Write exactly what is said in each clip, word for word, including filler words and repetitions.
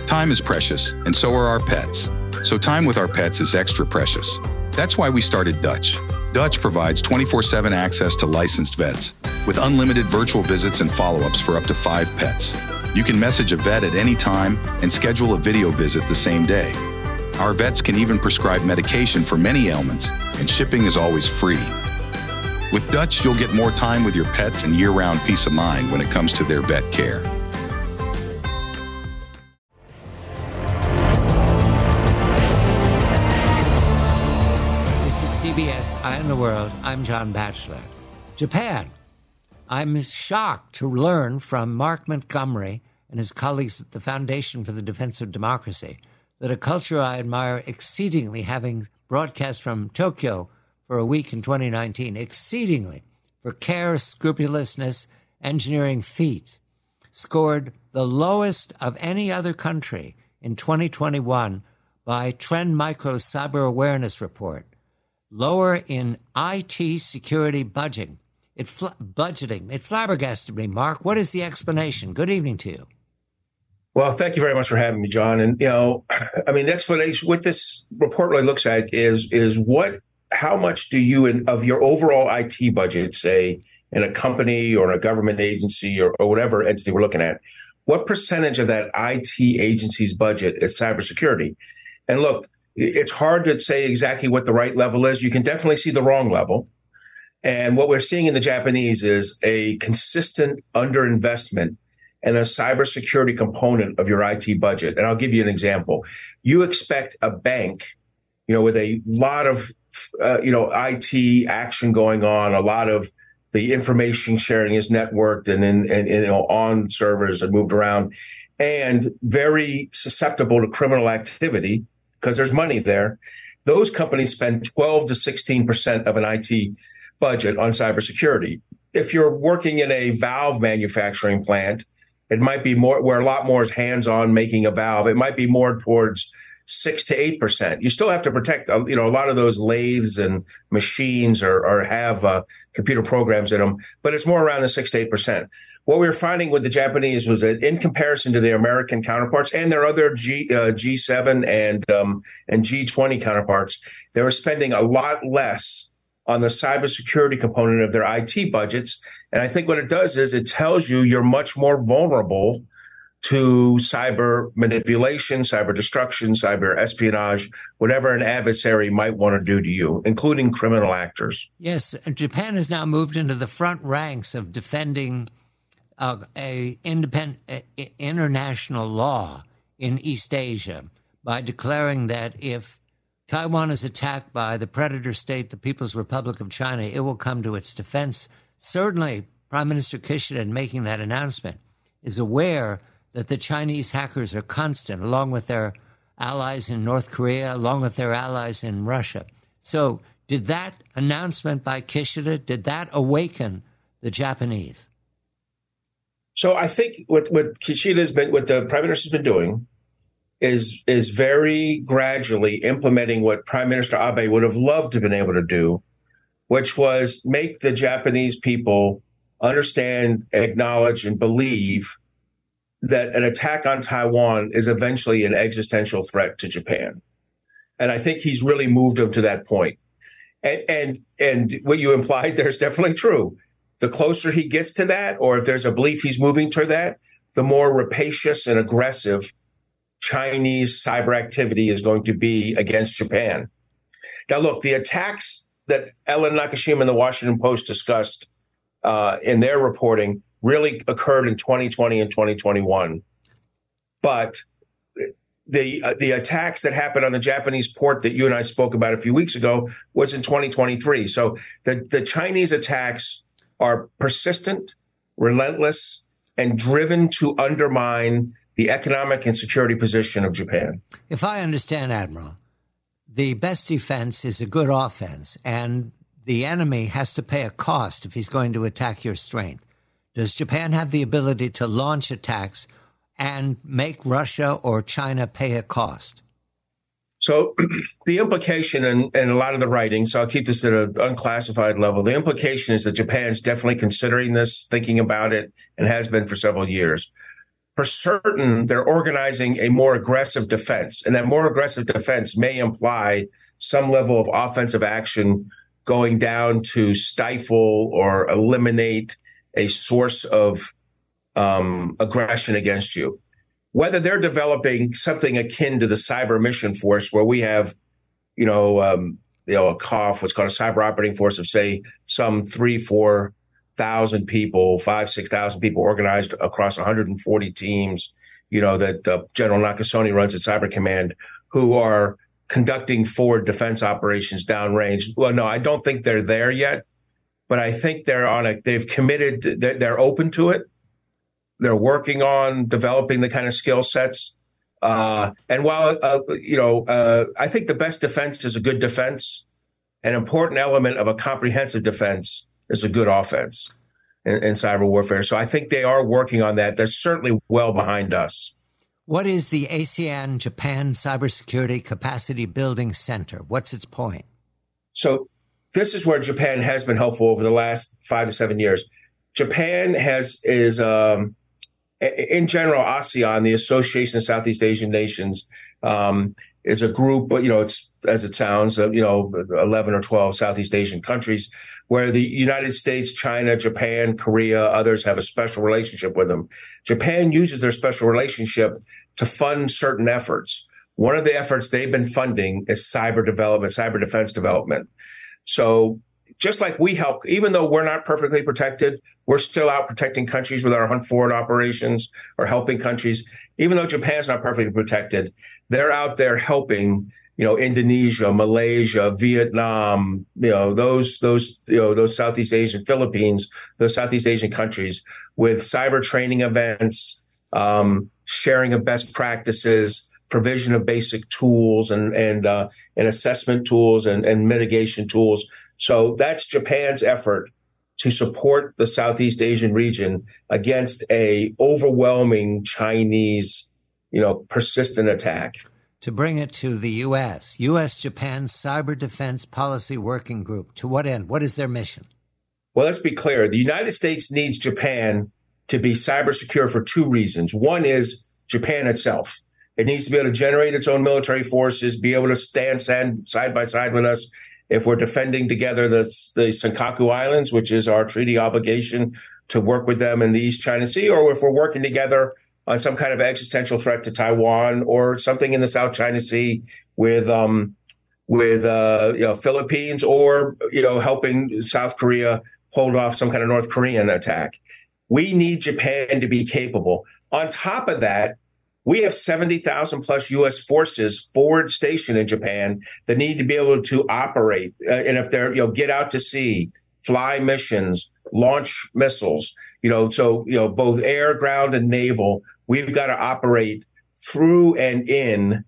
Time is precious, and so are our pets. So time with our pets is extra precious. That's why we started Dutch. Dutch provides twenty-four seven access to licensed vets with unlimited virtual visits and follow-ups for up to five pets. You can message a vet at any time and schedule a video visit the same day. Our vets can even prescribe medication for many ailments, and shipping is always free. With Dutch, you'll get more time with your pets and year-round peace of mind when it comes to their vet care. This is C B S Eye on the World. I'm John Batchelor. Japan. I'm shocked to learn from Mark Montgomery and his colleagues at the Foundation for the Defense of Democracy that a culture I admire exceedingly, having broadcast from Tokyo for a week in twenty nineteen, exceedingly for care, scrupulousness, engineering feats, scored the lowest of any other country in twenty twenty-one by Trend Micro's Cyber Awareness Report. Lower in I T security budgeting. It fl- budgeting. It flabbergasted me, Mark. What is the explanation? Good evening to you. Well, thank you very much for having me, John. And, you know, I mean, the explanation, what this report really looks at is, is what, how much do you, in, of your overall I T budget, say, in a company or in a government agency or, or whatever entity we're looking at, what percentage of that I T agency's budget is cybersecurity? And look, it's hard to say exactly what the right level is. You can definitely see the wrong level. And what we're seeing in the Japanese is a consistent underinvestment in a cybersecurity component of your I T budget. And I'll give you an example. You expect a bank, you know, with a lot of, uh, you know, I T action going on, a lot of the information sharing is networked and, in, and, and you know, on servers and moved around, and very susceptible to criminal activity because there's money there. Those companies spend twelve to sixteen percent of an I T budget on cybersecurity. If you're working in a valve manufacturing plant, it might be more where a lot more is hands-on making a valve. It might be more towards six to eight percent. You still have to protect, you know, a lot of those lathes and machines or, or have uh, computer programs in them, but it's more around the six to eight percent. What we were finding with the Japanese was that in comparison to their American counterparts and their other G, uh, G seven and um, and G twenty counterparts, they were spending a lot less on the cybersecurity component of their I T budgets. And I think what it does is it tells you you're much more vulnerable to cyber manipulation, cyber destruction, cyber espionage, whatever an adversary might want to do to you, including criminal actors. Yes, Japan has now moved into the front ranks of defending uh, a independent uh, international law in East Asia by declaring that if Taiwan is attacked by the predator state, the People's Republic of China, it will come to its defense. Certainly, Prime Minister Kishida, in making that announcement, is aware that the Chinese hackers are constant, along with their allies in North Korea, along with their allies in Russia. So did that announcement by Kishida, did that awaken the Japanese? So I think what, what Kishida's been, what the Prime Minister's been doing is is very gradually implementing what Prime Minister Abe would have loved to have been able to do, which was make the Japanese people understand, acknowledge, and believe that an attack on Taiwan is eventually an existential threat to Japan. And I think he's really moved them to that point. And and and what you implied there is definitely true. The closer he gets to that, or if there's a belief he's moving toward that, the more rapacious and aggressive Chinese cyber activity is going to be against Japan. Now, look, the attacks that Ellen Nakashima and the Washington Post discussed uh, in their reporting really occurred in twenty twenty and twenty twenty-one. But the uh, the attacks that happened on the Japanese port that you and I spoke about a few weeks ago was in twenty twenty-three. So the, the Chinese attacks are persistent, relentless, and driven to undermine the economic and security position of Japan. If I understand, Admiral, the best defense is a good offense, and the enemy has to pay a cost if he's going to attack your strength. Does Japan have the ability to launch attacks and make Russia or China pay a cost? So the implication in, in a lot of the writing, so I'll keep this at an unclassified level, the implication is that Japan's definitely considering this, thinking about it, and has been for several years. for certain, they're organizing a more aggressive defense. And that more aggressive defense may imply some level of offensive action going down to stifle or eliminate a source of um, aggression against you. Whether they're developing something akin to the cyber mission force, where we have, you know, um, you know, a C O F, what's called a cyber operating force of, say, some three, four thousand people, five, six thousand people organized across one hundred forty teams, you know, that uh, General Nakasone runs at Cyber Command, who are conducting forward defense operations downrange. Well, no, I don't think they're there yet, but I think they're on a, they've committed, they're, they're open to it. They're working on developing the kind of skill sets. Uh, and while, uh, you know, uh, I think the best defense is a good defense, an important element of a comprehensive defense is a good offense in, in cyber warfare. So I think they are working on that. They're certainly well behind us. What is the ASEAN Japan Cybersecurity Capacity Building Center? What's its point? So this is where Japan has been helpful over the last five to seven years. Japan has is um, in general, ASEAN, the Association of Southeast Asian Nations, um, is a group, but, you know, it's, as it sounds, uh, you know, eleven or twelve Southeast Asian countries where the United States, China, Japan, Korea, others have a special relationship with them. Japan uses their special relationship to fund certain efforts. One of the efforts they've been funding is cyber development, cyber defense development. So just like we help, even though we're not perfectly protected, we're still out protecting countries with our hunt forward operations or helping countries. Even though Japan's not perfectly protected, they're out there helping, you know, Indonesia, Malaysia, Vietnam, you know, those, those, you know, those Southeast Asian, Philippines, those Southeast Asian countries with cyber training events, um, sharing of best practices, provision of basic tools and, and, uh, and assessment tools and, and mitigation tools. So that's Japan's effort to support the Southeast Asian region against a overwhelming Chinese, you know, persistent attack. To bring it to the U S, U S-Japan Cyber Defense Policy Working Group. To what end? What is their mission? Well, let's be clear. The United States needs Japan to be cyber secure for two reasons. One is Japan itself. It needs to be able to generate its own military forces, be able to stand, stand side by side with us if we're defending together the, the Senkaku Islands, which is our treaty obligation to work with them in the East China Sea, or if we're working together on some kind of existential threat to Taiwan or something in the South China Sea with um, with uh, you know, Philippines, or you know, helping South Korea hold off some kind of North Korean attack. We need Japan to be capable. On top of that, we have seventy thousand plus U S forces forward stationed in Japan that need to be able to operate. Uh, and if they're, you know, get out to sea, fly missions, launch missiles, you know, so, you know, both air, ground, and naval, we've got to operate through and in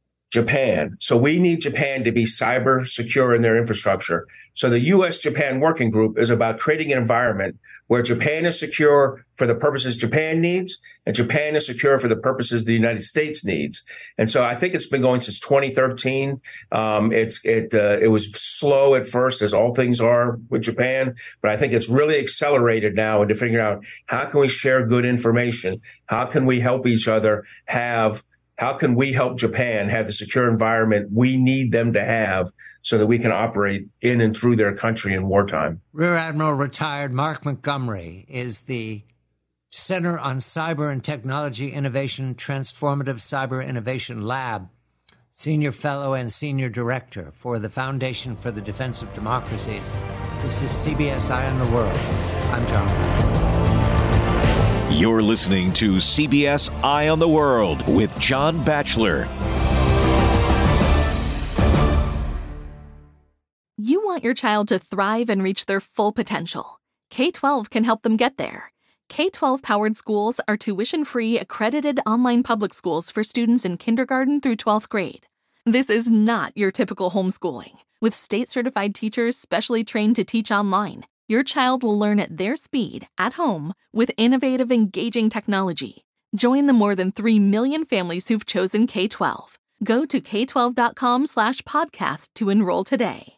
Japan. So we need Japan to be cyber secure in their infrastructure. So the U S-Japan Working Group is about creating an environment where Japan is secure for the purposes Japan needs, and Japan is secure for the purposes the United States needs. And so I think it's been going since twenty thirteen. Um, it's it uh, it was slow at first, as all things are with Japan, but I think it's really accelerated now into figuring out how can we share good information, how can we help each other have. How can we help Japan have the secure environment we need them to have so that we can operate in and through their country in wartime? Rear Admiral retired Mark Montgomery is the Center on Cyber and Technology Innovation Transformative Cyber Innovation Lab, Senior Fellow and Senior Director for the Foundation for the Defense of Democracies. This is C B S Eye on the World. I'm John Batchelor. You're listening to C B S Eye on the World with John Batchelor. You want your child to thrive and reach their full potential. K twelve can help them get there. K twelve powered schools are tuition-free, accredited online public schools for students in kindergarten through twelfth grade. This is not your typical homeschooling. With state-certified teachers specially trained to teach online, your child will learn at their speed, at home, with innovative, engaging technology. Join the more than three million families who've chosen K twelve. Go to k twelve dot com slash podcast to enroll today.